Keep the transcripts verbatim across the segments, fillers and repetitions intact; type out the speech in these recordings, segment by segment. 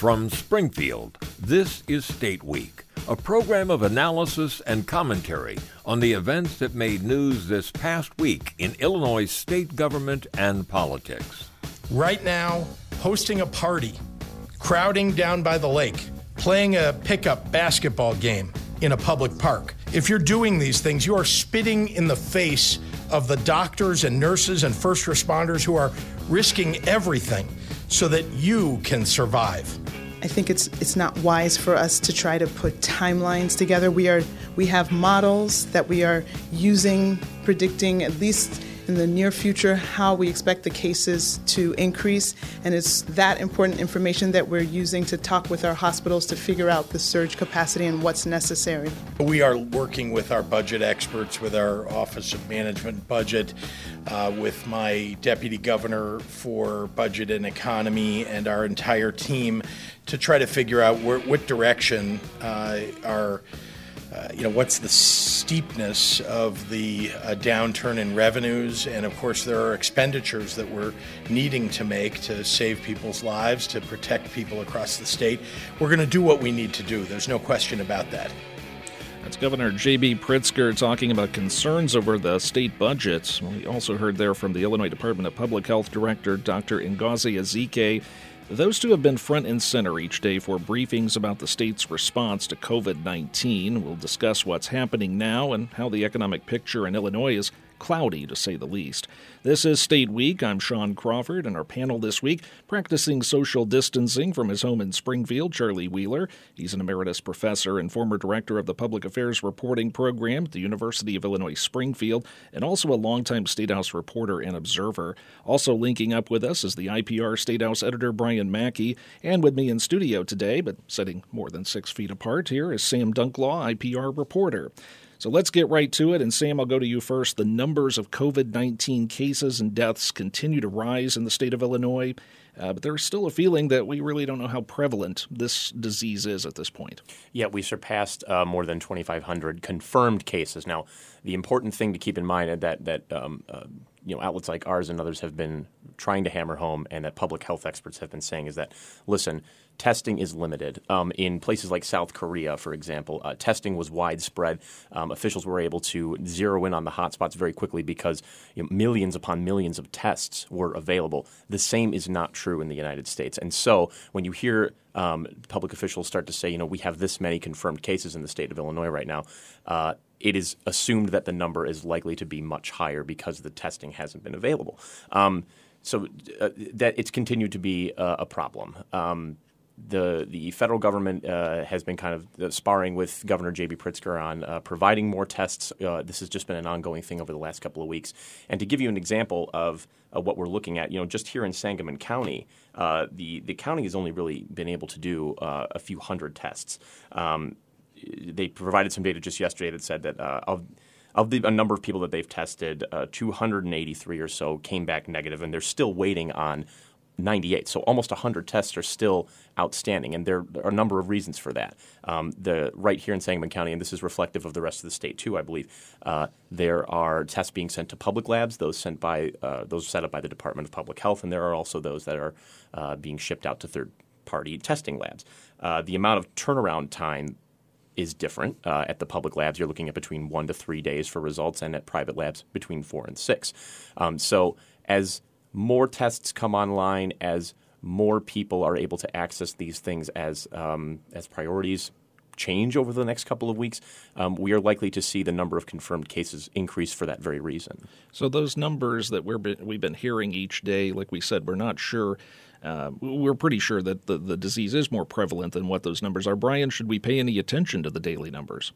From Springfield, this is State Week, a program of analysis and commentary on the events that made news this past week in Illinois state government and politics. Right now, hosting a party, crowding down by the lake, playing a pickup basketball game in a public park. If you're doing these things, you are spitting in the face of the doctors and nurses and first responders who are risking everything so that you can survive. I think it's it's not wise for us to try to put timelines together. We are we have models that we are using, predicting at least in the near future how we expect the cases to increase, and it's that important information that we're using to talk with our hospitals to figure out the surge capacity and what's necessary. We are working with our budget experts, with our Office of Management Budget, uh, with my Deputy Governor for Budget and Economy, and our entire team to try to figure out where, what direction uh, our Uh, you know, what's the steepness of the uh, downturn in revenues? And of course, there are expenditures that we're needing to make to save people's lives, to protect people across the state. We're going to do what we need to do. There's no question about that. That's Governor J B Pritzker talking about concerns over the state budgets. We also heard there from the Illinois Department of Public Health Director Doctor Ngozi Ezike. Those two have been front and center each day for briefings about the state's response to covid nineteen. We'll discuss what's happening now and how the economic picture in Illinois is cloudy, to say the least. This is State Week. I'm Sean Crawford, and our panel this week, practicing social distancing from his home in Springfield, Charlie Wheeler. He's an emeritus professor and former director of the Public Affairs Reporting Program at the University of Illinois Springfield, and also a longtime State House reporter and observer. Also linking up with us is the I P R State House editor Brian Mackey, and with me in studio today, but sitting more than six feet apart here, is Sam Dunklaw, I P R reporter. So let's get right to it, and Sam, I'll go to you first. The numbers of covid nineteen cases and deaths continue to rise in the state of Illinois, uh, but there's still a feeling that we really don't know how prevalent this disease is at this point. Yeah, we surpassed uh, more than twenty-five hundred confirmed cases. Now, the important thing to keep in mind is that that um, uh, you know outlets like ours and others have been trying to hammer home, and that public health experts have been saying is that, listen, testing is limited. Um, in places like South Korea, for example, uh, testing was widespread. Um, officials were able to zero in on the hotspots very quickly because you know, millions upon millions of tests were available. The same is not true in the United States. And so when you hear um, public officials start to say, you know, we have this many confirmed cases in the state of Illinois right now, uh, it is assumed that the number is likely to be much higher because the testing hasn't been available. Um, so uh, that it's continued to be uh, a problem. Um, The the federal government uh, has been kind of sparring with Governor J B Pritzker on uh, providing more tests. Uh, this has just been an ongoing thing over the last couple of weeks. And to give you an example of uh, what we're looking at, you know, just here in Sangamon County, uh, the the county has only really been able to do uh, a few hundred tests. Um, they provided some data just yesterday that said that uh, of Of the a number of people that they've tested, uh, two hundred eighty-three or so came back negative, and they're still waiting on ninety-eight. So almost one hundred tests are still outstanding, and there are a number of reasons for that. Um, the right here in Sangamon County, and this is reflective of the rest of the state too, I believe, uh, there are tests being sent to public labs, those sent by uh, those set up by the Department of Public Health, and there are also those that are uh, being shipped out to third-party testing labs. Uh, the amount of turnaround time is different. Uh, at the public labs, you're looking at between one to three days for results, and at private labs, between four and six. Um, so as more tests come online, as more people are able to access these things as um, as priorities change over the next couple of weeks, um, we are likely to see the number of confirmed cases increase for that very reason. So those numbers that we're been, we've been hearing each day, like we said, we're not sure. Uh, we're pretty sure that the, the disease is more prevalent than what those numbers are. Brian, should we pay any attention to the daily numbers?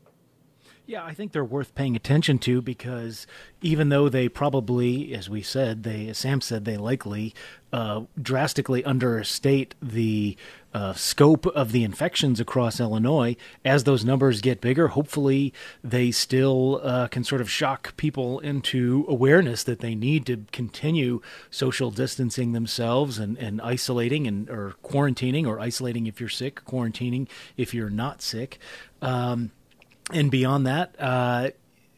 Yeah, I think they're worth paying attention to because even though they probably, as we said, they, as Sam said, they likely uh, drastically understate the uh, scope of the infections across Illinois, as those numbers get bigger, hopefully they still uh, can sort of shock people into awareness that they need to continue social distancing themselves and, and isolating and or quarantining or isolating if you're sick, quarantining if you're not sick. Um And beyond that, uh,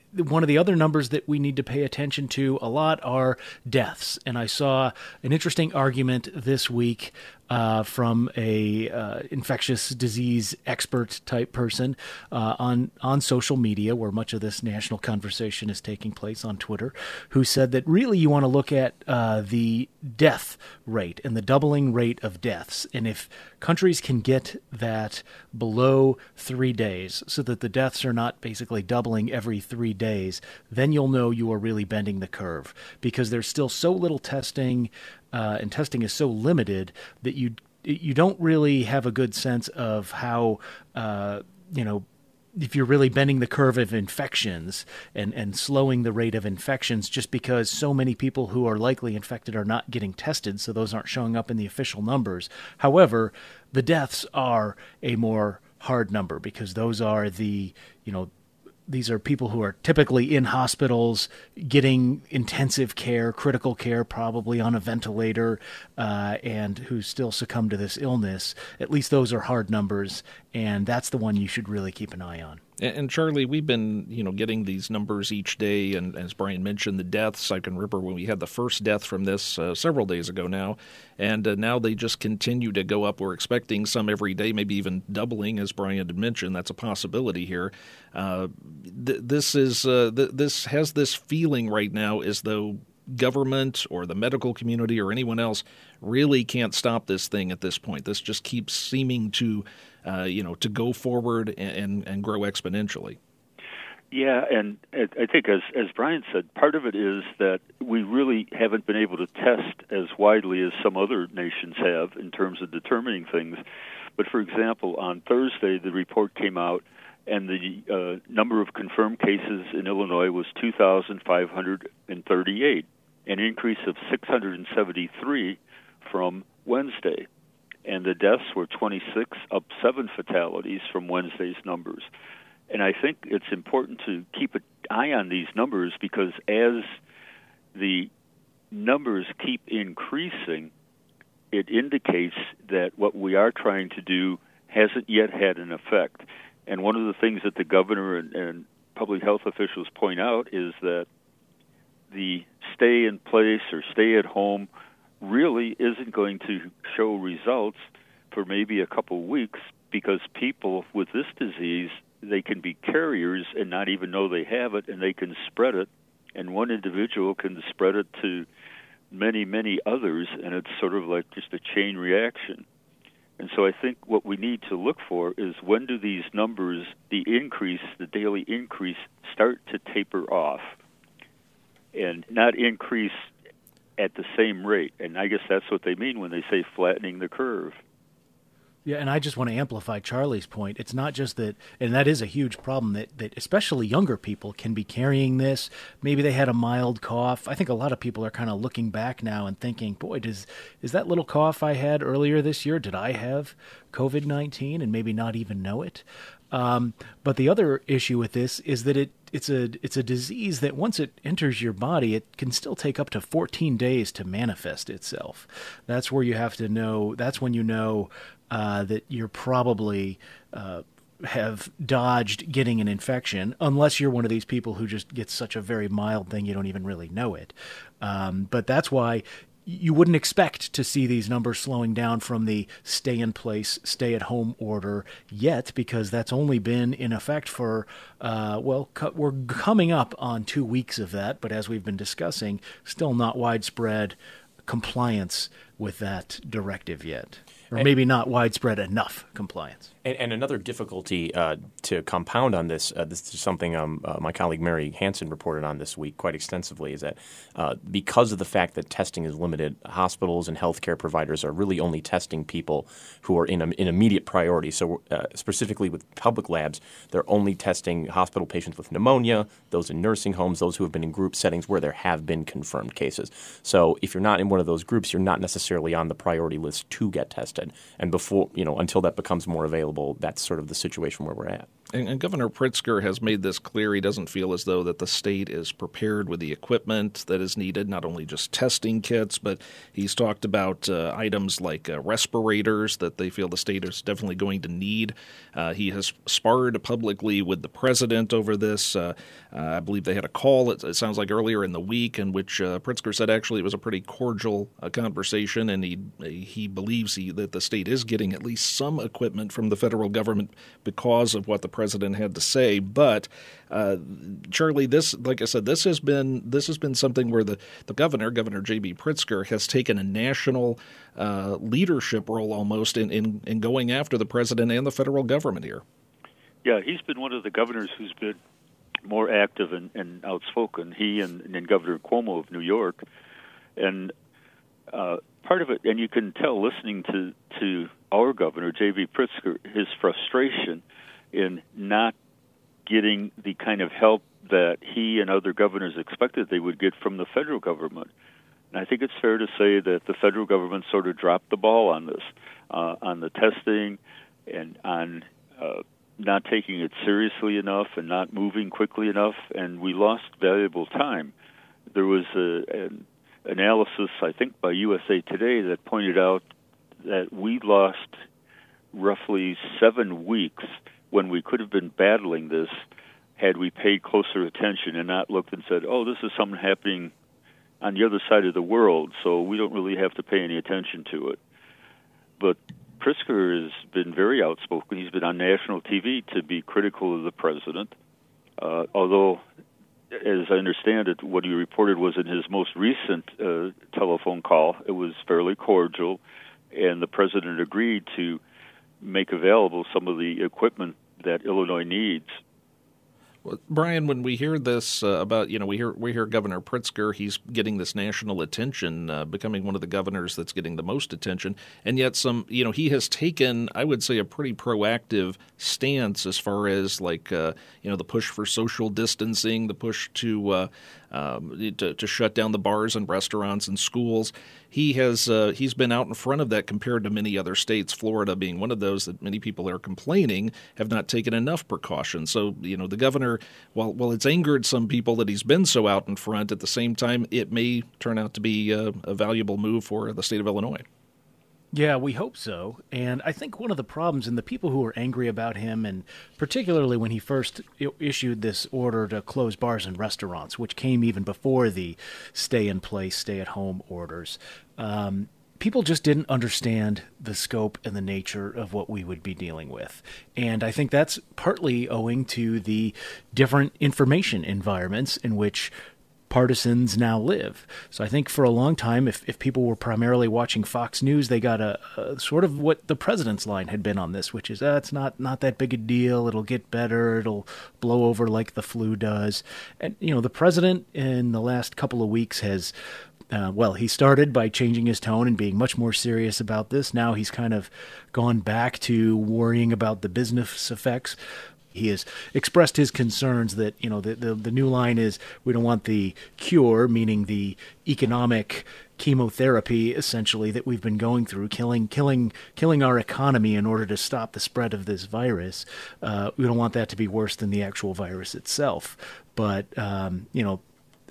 one of the other numbers that we need to pay attention to a lot are deaths. And I saw an interesting argument this week uh, from a uh, infectious disease expert type person uh, on on social media, where much of this national conversation is taking place on Twitter, who said that really you want to look at uh, the death rate and the doubling rate of deaths. And if countries can get that below three days so that the deaths are not basically doubling every three days, then you'll know you are really bending the curve, because there's still so little testing uh, and testing is so limited that you you don't really have a good sense of how, uh, you know, if you're really bending the curve of infections and, and slowing the rate of infections, just because so many people who are likely infected are not getting tested, so those aren't showing up in the official numbers. However, the deaths are a more hard number, because those are the, you know, these are people who are typically in hospitals getting intensive care, critical care, probably on a ventilator, uh, and who still succumb to this illness. At least those are hard numbers, and that's the one you should really keep an eye on. And, and Charlie, we've been, you know, getting these numbers each day, and as Brian mentioned, the deaths. I can remember when we had the first death from this uh, several days ago now, and uh, now they just continue to go up. We're expecting some every day, maybe even doubling, as Brian had mentioned. That's a possibility here. Uh, th- this is uh, th- this has this feeling right now as though government or the medical community or anyone else really can't stop this thing at this point. This just keeps seeming to, uh, you know, to go forward and, and, and grow exponentially. Yeah, and I think as as Brian said, part of it is that we really haven't been able to test as widely as some other nations have in terms of determining things. But for example, on Thursday, the report came out, and the uh, number of confirmed cases in Illinois was two thousand five hundred thirty-eight, an increase of six hundred seventy-three from Wednesday. And the deaths were twenty-six, up seven fatalities from Wednesday's numbers. And I think it's important to keep an eye on these numbers, because as the numbers keep increasing, it indicates that what we are trying to do hasn't yet had an effect. And one of the things that the governor and, and public health officials point out is that the stay in place or stay at home really isn't going to show results for maybe a couple weeks, because people with this disease, they can be carriers and not even know they have it, and they can spread it, and one individual can spread it to many, many others, and it's sort of like just a chain reaction. And so I think what we need to look for is, when do these numbers, the increase, the daily increase, start to taper off and not increase at the same rate? And I guess that's what they mean when they say flattening the curve. Yeah, and I just want to amplify Charlie's point. It's not just that, and that is a huge problem, that, that especially younger people can be carrying this. Maybe they had a mild cough. I think a lot of people are kind of looking back now and thinking, boy, does is that little cough I had earlier this year, did I have covid nineteen and maybe not even know it? Um, but the other issue with this is that it it's a it's a disease that once it enters your body, it can still take up to fourteen days to manifest itself. That's where you have to know, that's when you know uh, that you're probably uh, have dodged getting an infection, unless you're one of these people who just gets such a very mild thing you don't even really know it. Um, but that's why you wouldn't expect to see these numbers slowing down from the stay-in-place, stay-at-home order yet, because that's only been in effect for, uh, well, co- we're coming up on two weeks of that, but as we've been discussing, still not widespread compliance with that directive yet. Or maybe not widespread enough compliance. And, and another difficulty uh, to compound on this, uh, this is something um, uh, my colleague Mary Hansen reported on this week quite extensively, is that uh, because of the fact that testing is limited, hospitals and healthcare providers are really only testing people who are in, in immediate priority. So uh, specifically with public labs, they're only testing hospital patients with pneumonia, those in nursing homes, those who have been in group settings where there have been confirmed cases. So if you're not in one of those groups, you're not necessarily on the priority list to get tested. And before, you know, until that becomes more available, that's sort of the situation where we're at. And, and Governor Pritzker has made this clear. He doesn't feel as though that the state is prepared with the equipment that is needed, not only just testing kits, but he's talked about uh, items like uh, respirators that they feel the state is definitely going to need. Uh, he has sparred publicly with the president over this. Uh, uh, I believe they had a call, it, it sounds like earlier in the week, in which uh, Pritzker said actually it was a pretty cordial uh, conversation, and he he believes he, that the state is getting at least some equipment from the federal government because of what the president had to say. But uh, Charlie, this, like I said, this has been this has been something where the, the governor, Governor J B Pritzker, has taken a national uh, leadership role almost in, in, in going after the president and the federal government here. Yeah, he's been one of the governors who's been more active and, and outspoken. He and, and Governor Cuomo of New York, and uh, part of it, and you can tell listening to to our governor J B Pritzker, his frustration in not getting the kind of help that he and other governors expected they would get from the federal government. And I think it's fair to say that the federal government sort of dropped the ball on this, uh, on the testing and on uh, not taking it seriously enough and not moving quickly enough, and we lost valuable time. There was a, an analysis, I think, by U S A Today that pointed out that we lost roughly seven weeks when we could have been battling this had we paid closer attention and not looked and said, oh, this is something happening on the other side of the world, so we don't really have to pay any attention to it. But Pritzker has been very outspoken. He's been on national T V to be critical of the president, uh, although, as I understand it, what he reported was in his most recent uh, telephone call, it was fairly cordial, and the president agreed to make available some of the equipment that Illinois needs. Well, Brian, when we hear this uh, about, you know, we hear we hear Governor Pritzker, he's getting this national attention, uh, becoming one of the governors that's getting the most attention, and yet some, you know, he has taken, I would say, a pretty proactive stance as far as like, uh, you know, the push for social distancing, the push to uh, um, to, to shut down the bars and restaurants and schools. He has uh, he's been out in front of that compared to many other states, Florida being one of those that many people are complaining have not taken enough precautions. So, you know, the governor, while, while it's angered some people that he's been so out in front, at the same time, it may turn out to be a, a valuable move for the state of Illinois. Yeah, we hope so. And I think one of the problems, and the people who are angry about him, and particularly when he first issued this order to close bars and restaurants, which came even before the stay-in-place, stay-at-home orders, um, people just didn't understand the scope and the nature of what we would be dealing with. And I think that's partly owing to the different information environments in which partisans now live. So I think for a long time, if, if people were primarily watching Fox News, they got a, a sort of what the president's line had been on this, which is, ah, it's not, not that big a deal. It'll get better. It'll blow over like the flu does. And, you know, the president in the last couple of weeks has, uh, well, he started by changing his tone and being much more serious about this. Now he's kind of gone back to worrying about the business effects. He has expressed his concerns that, you know, the, the the new line is we don't want the cure, meaning the economic chemotherapy, essentially, that we've been going through, killing killing, killing our economy in order to stop the spread of this virus. Uh, we don't want that to be worse than the actual virus itself. But, um, you know,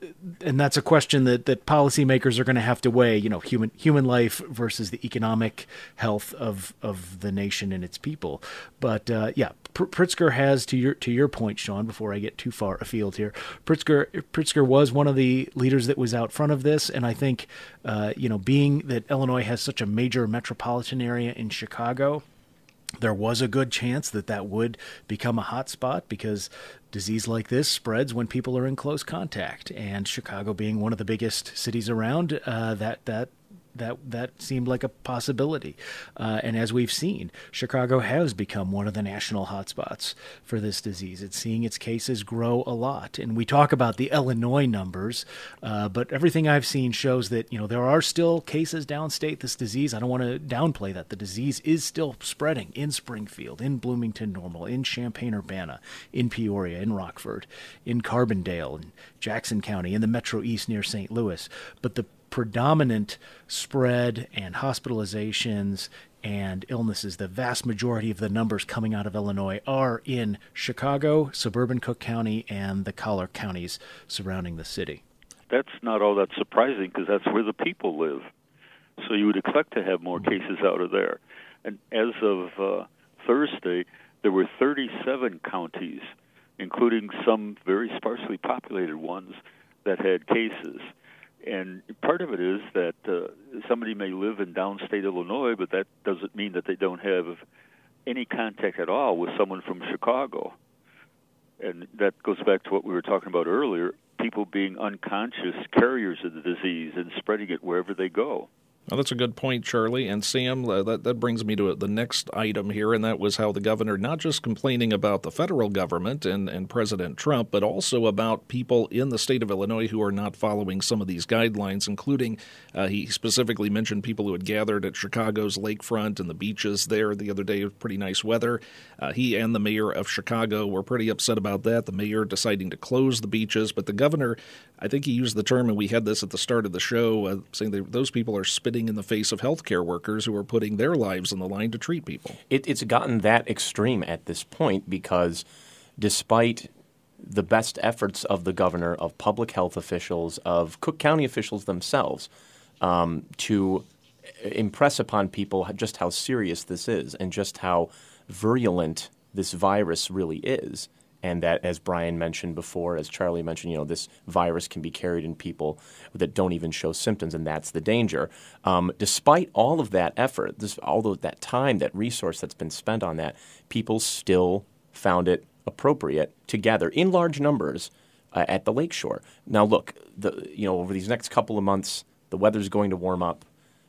and that's a question that, that policymakers are going to have to weigh, you know, human human life versus the economic health of, of the nation and its people. But, uh, yeah, Pritzker has, to your to your point, Sean, before I get too far afield here, Pritzker Pritzker was one of the leaders that was out front of this, and I think, uh, you know, being that Illinois has such a major metropolitan area in Chicago, there was a good chance that that would become a hot spot because disease like this spreads when people are in close contact. And Chicago being one of the biggest cities around, uh, that that that that seemed like a possibility. Uh, and as we've seen, Chicago has become one of the national hotspots for this disease. It's seeing its cases grow a lot. And we talk about the Illinois numbers, uh, but everything I've seen shows that, you know, there are still cases downstate this disease. I don't want to downplay that. The disease is still spreading in Springfield, in Bloomington Normal, in Champaign-Urbana, in Peoria, in Rockford, in Carbondale, in Jackson County, in the Metro East near Saint Louis. But the predominant spread and hospitalizations and illnesses, the vast majority of the numbers coming out of Illinois are in Chicago, suburban Cook County, and the collar counties surrounding the city. That's not all that surprising because that's where the people live. So you would expect to have more cases out of there. And as of uh, Thursday, there were thirty-seven counties, including some very sparsely populated ones, that had cases. And part of it is that uh, somebody may live in downstate Illinois, but that doesn't mean that they don't have any contact at all with someone from Chicago. And that goes back to what we were talking about earlier, people being unconscious carriers of the disease and spreading it wherever they go. Well, that's a good point, Charlie. And Sam, uh, that, that brings me to the next item here, and that was how the governor not just complaining about the federal government and, and President Trump, but also about people in the state of Illinois who are not following some of these guidelines, including uh, he specifically mentioned people who had gathered at Chicago's lakefront and the beaches there the other day with pretty nice weather. Uh, he and the mayor of Chicago were pretty upset about that, the mayor deciding to close the beaches. But the governor, I think he used the term, and we had this at the start of the show, uh, saying that those people are spitting in the face of healthcare workers who are putting their lives on the line to treat people. It, it's gotten that extreme at this point because despite the best efforts of the governor, of public health officials, of Cook County officials themselves, um, to impress upon people just how serious this is and just how virulent this virus really is. And that, as Brian mentioned before, as Charlie mentioned, you know, this virus can be carried in people that don't even show symptoms, and that's the danger. Um, despite all of that effort, this, all of that time, that resource that's been spent on that, people still found it appropriate to gather in large numbers uh, at the lakeshore. Now, look, the, you know, over these next couple of months, the weather's going to warm up.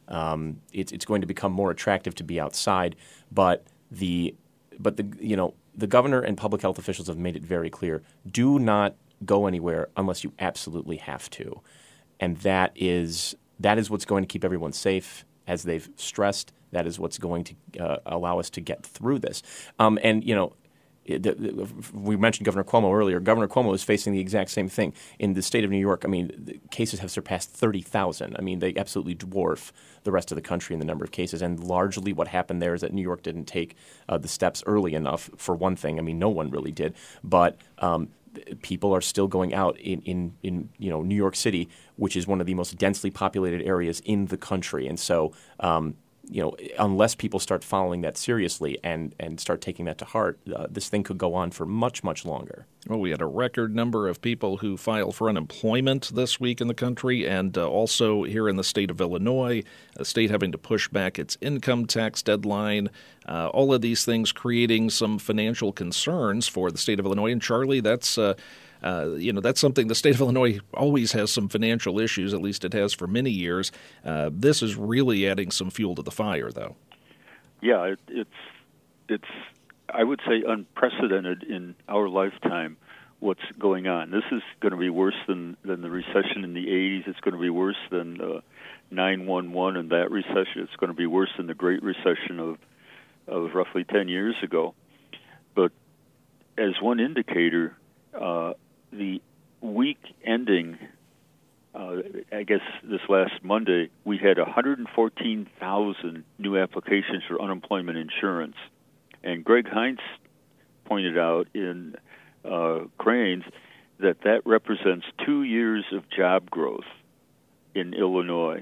Um, it's it's going to become more attractive to be outside, but the but the you know. The governor and public health officials have made it very clear, do not go anywhere unless you absolutely have to. And that is that is what's going to keep everyone safe, as they've stressed. That is what's going to uh, allow us to get through this. Um, and, you know, the, the, we mentioned Governor Cuomo earlier. Governor Cuomo is facing the exact same thing. In the state of New York, I mean, the cases have surpassed thirty thousand. I mean, they absolutely dwarf the rest of the country in the number of cases. And largely what happened there is that New York didn't take uh, the steps early enough, for one thing. I mean, no one really did. But um, people are still going out in, in, in you know New York City, which is one of the most densely populated areas in the country. And so um, you know, unless people start following that seriously and, and start taking that to heart, uh, this thing could go on for much, much longer. Well, we had a record number of people who filed for unemployment this week in the country, and uh, also here in the state of Illinois, the state having to push back its income tax deadline. Uh, all of these things creating some financial concerns for the state of Illinois. And Charlie, that's uh, Uh, you know, that's something the state of Illinois always has some financial issues, at least it has for many years. Uh, this is really adding some fuel to the fire, though. Yeah, it, it's, it's, I would say, unprecedented in our lifetime what's going on. This is going to be worse than, than the recession in the eighties. It's going to be worse than uh, nine one one and that recession. It's going to be worse than the Great Recession of, of roughly ten years ago. But as one indicator, uh, the week ending, uh, I guess this last Monday, we had one hundred fourteen thousand new applications for unemployment insurance. And Greg Heinz pointed out in uh, Cranes that that represents two years of job growth in Illinois.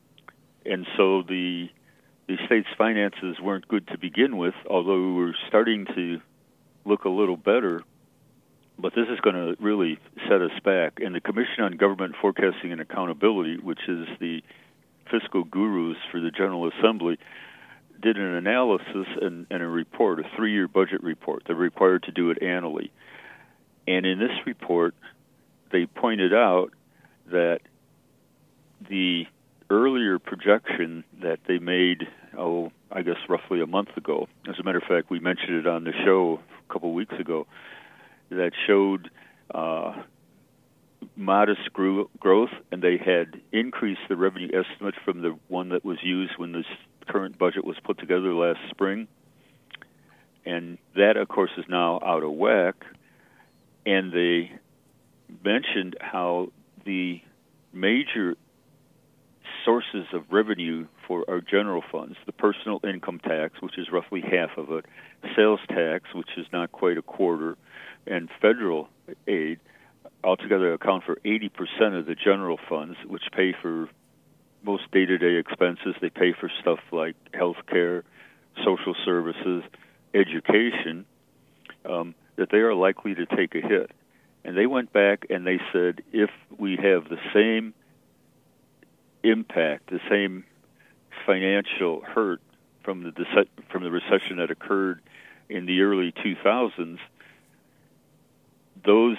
And so the the state's finances weren't good to begin with, although we were starting to look a little better. But this is going to really set us back. And the Commission on Government Forecasting and Accountability, which is the fiscal gurus for the General Assembly, did an analysis and, and a report, a three-year budget report. They're required to do it annually. And in this report, they pointed out that the earlier projection that they made, oh, I guess roughly a month ago, as a matter of fact, we mentioned it on the show a couple weeks ago, that showed uh, modest gro- growth, and they had increased the revenue estimate from the one that was used when this current budget was put together last spring. And that, of course, is now out of whack. And they mentioned how the major sources of revenue for our general funds, the personal income tax, which is roughly half of it, sales tax, which is not quite a quarter, and federal aid, altogether account for eighty percent of the general funds, which pay for most day-to-day expenses. They pay for stuff like health care, social services, education, um, that they are likely to take a hit. And they went back and they said, if we have the same impact, the same financial hurt from the from the recession that occurred in the early two thousands, those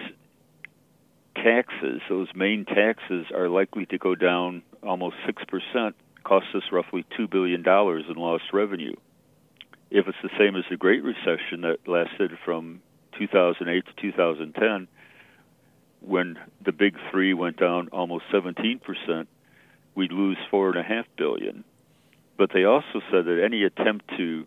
taxes, those main taxes, are likely to go down almost six percent, cost us roughly two billion dollars in lost revenue. If it's the same as the Great Recession that lasted from two thousand eight to two thousand ten, when the big three went down almost seventeen percent, we'd lose four and a half billion. But they also said that any attempt to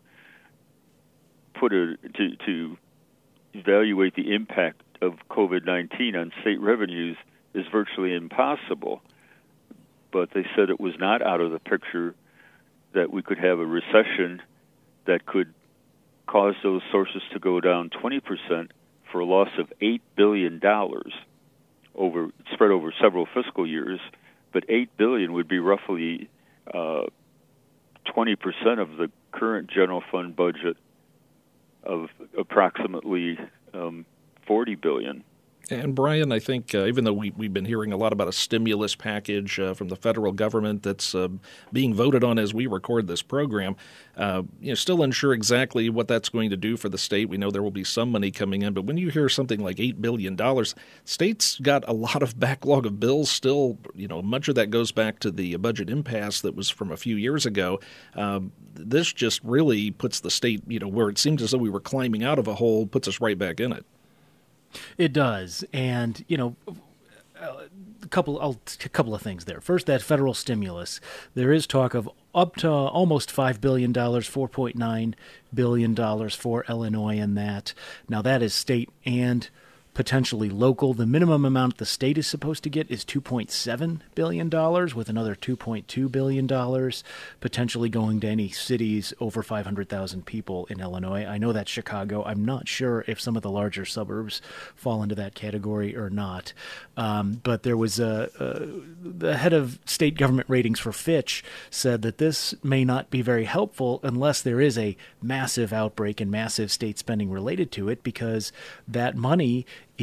put a to, to evaluate the impact of COVID nineteen on state revenues is virtually impossible. But they said it was not out of the picture that we could have a recession that could cause those sources to go down twenty percent for a loss of eight billion dollars over spread over several fiscal years. But eight billion dollars would be roughly uh, twenty percent of the current general fund budget of approximately um, forty billion dollars. And Brian, I think uh, even though we, we've been hearing a lot about a stimulus package uh, from the federal government that's uh, being voted on as we record this program, uh, you know, still unsure exactly what that's going to do for the state. We know there will be some money coming in, but when you hear something like eight billion dollars, states got a lot of backlog of bills still. You know, much of that goes back to the budget impasse that was from a few years ago. Um, this just really puts the state, you know, where it seems as though we were climbing out of a hole, puts us right back in it. It does, and you know, a couple, I'll, a couple of things there. First, that federal stimulus. There is talk of up to almost five billion dollars, four point nine billion dollars for Illinois in that. Now, that is state and potentially local. The minimum amount the state is supposed to get is two point seven billion dollars, with another two point two billion dollars potentially going to any cities over five hundred thousand people in Illinois. I know that's Chicago. I'm not sure if some of the larger suburbs fall into that category or not. Um, but there was a, a the head of state government ratings for Fitch said that this may not be very helpful unless there is a massive outbreak and massive state spending related to it, because that money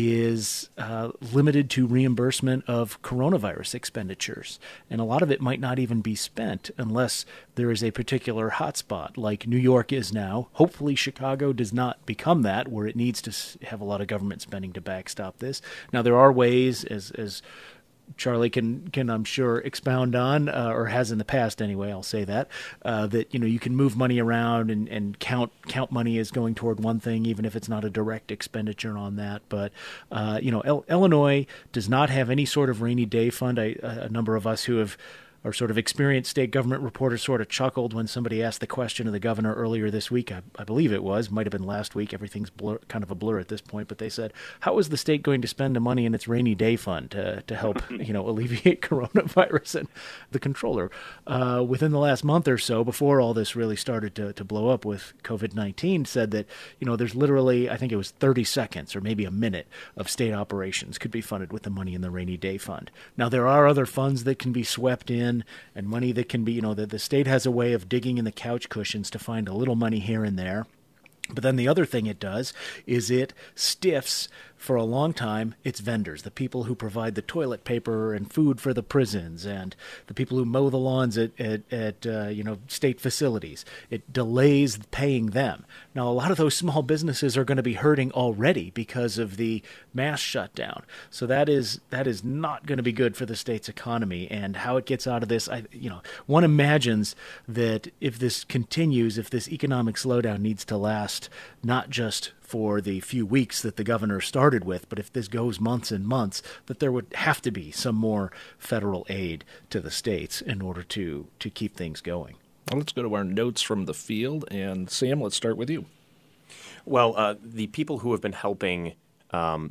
is uh, limited to reimbursement of coronavirus expenditures. And a lot of it might not even be spent unless there is a particular hotspot, like New York is now. Hopefully Chicago does not become that, where it needs to have a lot of government spending to backstop this. Now, there are ways, as as Charlie can, can I'm sure, expound on, uh, or has in the past anyway, I'll say that, uh, that, you know, you can move money around and, and count count money as going toward one thing, even if it's not a direct expenditure on that. But, uh, you know, El- Illinois does not have any sort of rainy day fund. I, a number of us who have or sort of experienced state government reporters sort of chuckled when somebody asked the question of the governor earlier this week. I, I believe it was, might have been last week. Everything's blur, kind of a blur at this point. But they said, how is the state going to spend the money in its rainy day fund to, to help, you know, alleviate coronavirus? And the controller, uh, within the last month or so, before all this really started to, to blow up with COVID nineteen, said that, you know, there's literally, I think it was thirty seconds or maybe a minute of state operations could be funded with the money in the rainy day fund. Now, there are other funds that can be swept in, and money that can be, you know, that the state has a way of digging in the couch cushions to find a little money here and there. But then the other thing it does is it stiffs, for a long time, its vendors, the people who provide the toilet paper and food for the prisons, and the people who mow the lawns at, at, at uh, you know, state facilities. It delays paying them. Now, a lot of those small businesses are going to be hurting already because of the mass shutdown. So that is that is not going to be good for the state's economy. And how it gets out of this, I, you know, one imagines that if this continues, if this economic slowdown needs to last, not just for the few weeks that the governor started with, but if this goes months and months, that there would have to be some more federal aid to the states in order to, to keep things going. Well, let's go to our notes from the field. And Sam, let's start with you. Well, uh, the people who have been helping um,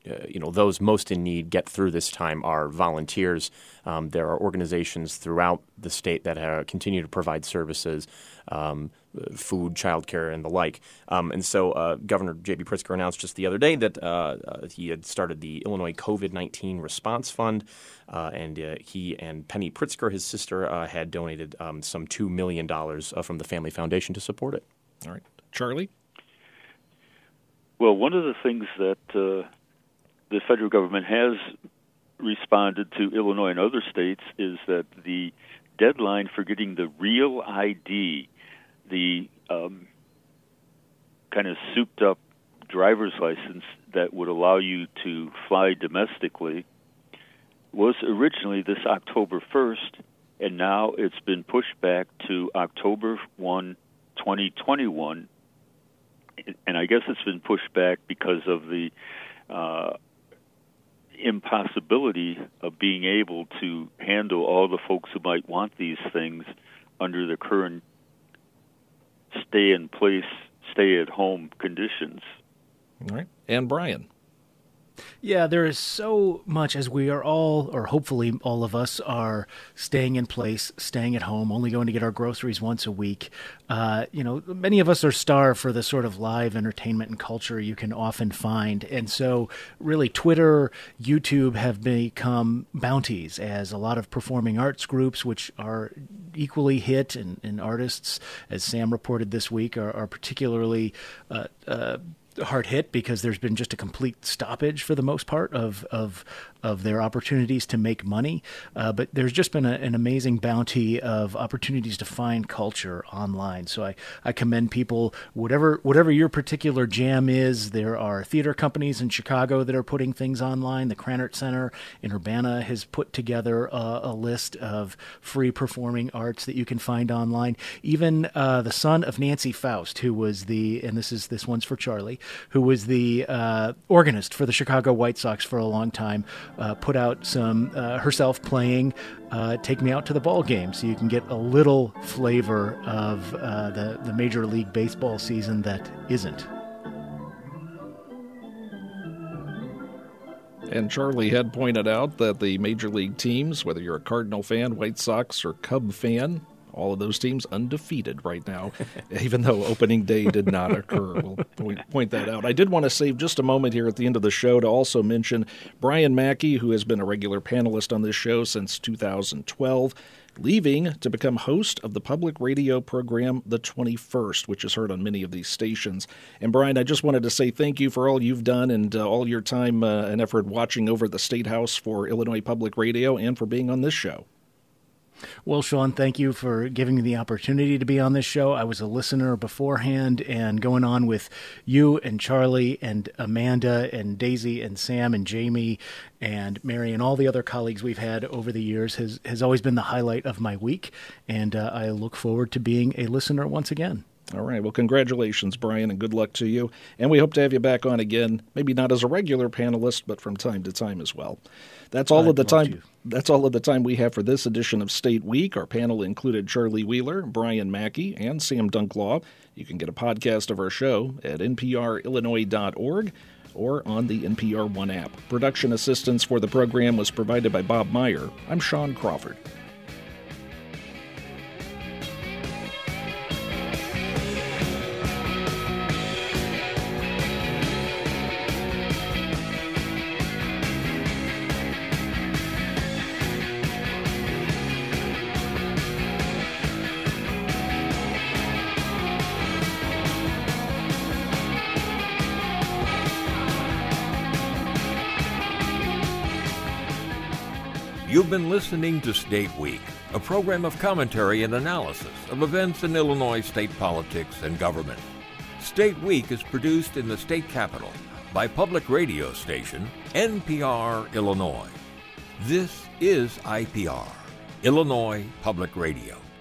uh, you know, those most in need get through this time are volunteers. Um, there are organizations throughout the state that uh, continue to provide services, um, food, childcare, and the like. Um, and so uh, Governor J B. Pritzker announced just the other day that uh, uh, he had started the Illinois COVID nineteen Response Fund, uh, and uh, he and Penny Pritzker, his sister, uh, had donated um, some two million dollars uh, from the Family Foundation to support it. All right. Charlie? Well, one of the things that uh, the federal government has responded to Illinois and other states is that the deadline for getting the real I D, the um, kind of souped-up driver's license that would allow you to fly domestically, was originally this October first, and now it's been pushed back to October first, twenty twenty-one. And I guess it's been pushed back because of the uh, impossibility of being able to handle all the folks who might want these things under the current stay-in-place, stay-at-home conditions. All right. And Brian? Yeah, there is so much, as we are all, or hopefully all of us, are staying in place, staying at home, only going to get our groceries once a week. Uh, you know, many of us are starved for the sort of live entertainment and culture you can often find. And so really Twitter, YouTube have become bounties, as a lot of performing arts groups, which are equally hit, and, and artists, as Sam reported this week, are, are particularly uh, uh hard hit because there's been just a complete stoppage for the most part of of of their opportunities to make money. Uh, but there's just been a, an amazing bounty of opportunities to find culture online. So I, I commend people, whatever whatever your particular jam is. There are theater companies in Chicago that are putting things online. The Krannert Center in Urbana has put together a, a list of free performing arts that you can find online. Even uh, the son of Nancy Faust, who was the, and this is this one's for Charlie, who was the uh, organist for the Chicago White Sox for a long time, uh, put out some uh, herself playing uh, Take Me Out to the Ball Game, so you can get a little flavor of uh, the, the Major League Baseball season that isn't. And Charlie had pointed out that the Major League teams, whether you're a Cardinal fan, White Sox, or Cub fan, all of those teams undefeated right now, even though opening day did not occur. We'll point, point that out. I did want to save just a moment here at the end of the show to also mention Brian Mackey, who has been a regular panelist on this show since two thousand twelve, leaving to become host of the public radio program The twenty-first, which is heard on many of these stations. And Brian, I just wanted to say thank you for all you've done and uh, all your time uh, and effort watching over the State House for Illinois Public Radio and for being on this show. Well, Sean, thank you for giving me the opportunity to be on this show. I was a listener beforehand, and going on with you and Charlie and Amanda and Daisy and Sam and Jamie and Mary and all the other colleagues we've had over the years has, has always been the highlight of my week, and uh, I look forward to being a listener once again. All right. Well, congratulations, Brian, and good luck to you. And we hope to have you back on again, maybe not as a regular panelist, but from time to time as well. That's all I'd of the time. to. That's all of the time we have for this edition of State Week. Our panel included Charlie Wheeler, Brian Mackey, and Sam Dunklaw. You can get a podcast of our show at N P R Illinois dot org or on the N P R One app. Production assistance for the program was provided by Bob Meyer. I'm Sean Crawford. You've been listening to State Week, a program of commentary and analysis of events in Illinois state politics and government. State Week is produced in the state capital by public radio station N P R Illinois. This is I P R, Illinois Public Radio.